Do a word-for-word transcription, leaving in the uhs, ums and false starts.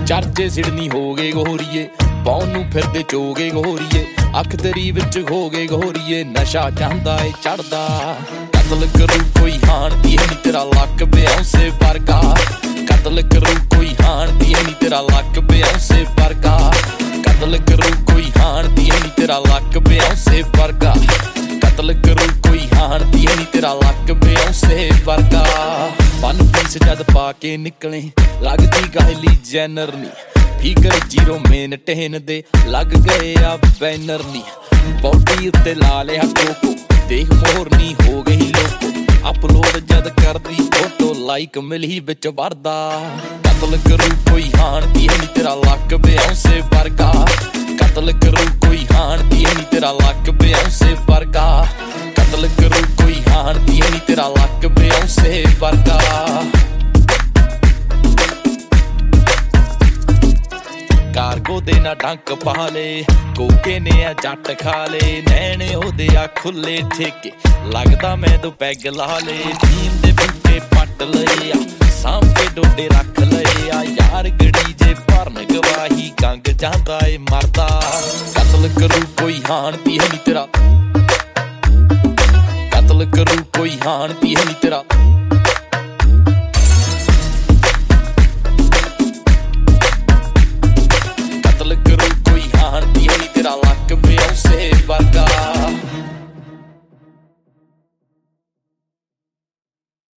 ਚਰਚੇ Sydney ਹੋ ਗਏ ਗੋਰੀਏ, ਪਾਉਣ ਨੂੰ ਫਿਰਦੇ ਚੋਗੇ ਗੋਰੀਏ, ਅੱਖ ਤੇਰੀ ਵਿੱਚ ਹੋ ਗਏ ਗੋਰੀਏ, ਨਸ਼ਾ ਜਾਂਦਾ ਏ ਚੜਦਾ। ਕਤਲ ਕਰੂ ਕੋਈ ਹਾਣਦੀ ਨੀ ਤੇਰਾ ਲੱਕ ਬਿਆਉਂਸੇ ਵਰਗਾ, ਕਤਲ ਕਰੂ ਕੋਈ ਹਾਣਦੀ ਨੀ ਤੇਰਾ ਲੱਕ ਬਿਆਉਂਸੇ ਵਰਗਾ, ਕਤਲ ਕਰੂ ਕੋਈ ਹਾਣਦੀ ਨੀ ਤੇਰਾ ਲੱਕ ਬਿਆਉਂਸੇ ਵਰਗਾ, ਕਤਲ ਕਰੂ ਕੋਈ ਹਾਣਦੀ ਨੀ ਤੇਰਾ ਲੱਕ ਬਿਆਉਂਸੇ ਵਰਗਾ। ਵਨ ਪੀਸ ਜਦ ਪਾ ਕੇ ਨਿਕਲੇ ਲੱਗਦੀ ਕਾਇਲੀ ਜੈਨਰ ਨੀ, ਫਿਗਰ ਜੀਰੋ ਮੇਨ ਟੇਨ ਦੇ ਲੱਗ ਗਏ ਆ ਬੈਨਰ ਨੀ, ਬੌਡੀ ਉੱਤੇ ਲਾ ਲਿਆ ਕੋਕੋ ਦੇਖ ਮੋਰਨੀ ਹੋ ਗਈ ਲੋਕੋ, ਅਪਲੋਡ ਜਦ ਕਰਦੀ ਫੋਟੋ ਲਾਈਕ ਮਿਲੀ ਵਿੱਚ ਵਰਦਾ। ਕਤਲ ਕਰੂ ਕੋਈ ਹਾਣਦੀ ਨੀ ਤੇਰਾ ਲੱਕ ਬਿਆਉਂਸੇ ਵਰਗਾ, ਕਤਲ ਕਰੂ ਕੋਈ ਹਾਣਦੀ ਨੀ ਤੇਰਾ ਲੱਕ ਬਿਆਉਂਸੇ ਵਰਗਾ, ਕਤਲ ਕਰੂ ਕੋਈ ਹਾਣਦੀ ਨੀ ਤੇਰਾ ਲੱਕ ਬਿਆਉਂਸੇ ਵਰਗਾ। ਕਾਰਗੋ ਦੇ ਨਾ ਡੰਕ ਪਾ ਲੇ, ਕੋਕੇ ਨੇ ਆ ਜੱਟ ਖਾ ਲੇ, ਨੈਣੇ ਉਹਦੇ ਆ ਖੁੱਲੇ ਠੇਕੇ, ਲੱਗਦਾ ਮੈਂ ਦੋ ਪੈਗ ਲਾ ਲੇ, ਨੀਂਦ ਦੇ ਬੂਟੇ ਪੱਟ ਲਏ ਆ, ਸਾਂਭੇ ਡੋਡੇ ਰੱਖ ਲਏ ਆ, ਯਾਰ ਗੜੀ ਜੇ ਭਰਨ ਗਵਾਹੀ ਗੰਗ ਜਾਂਦਾ ਏ ਮਰਦਾ। ਕਤਲ ਕਰੂ ਕੋਈ ਹਾਣਦੀ ਨੀ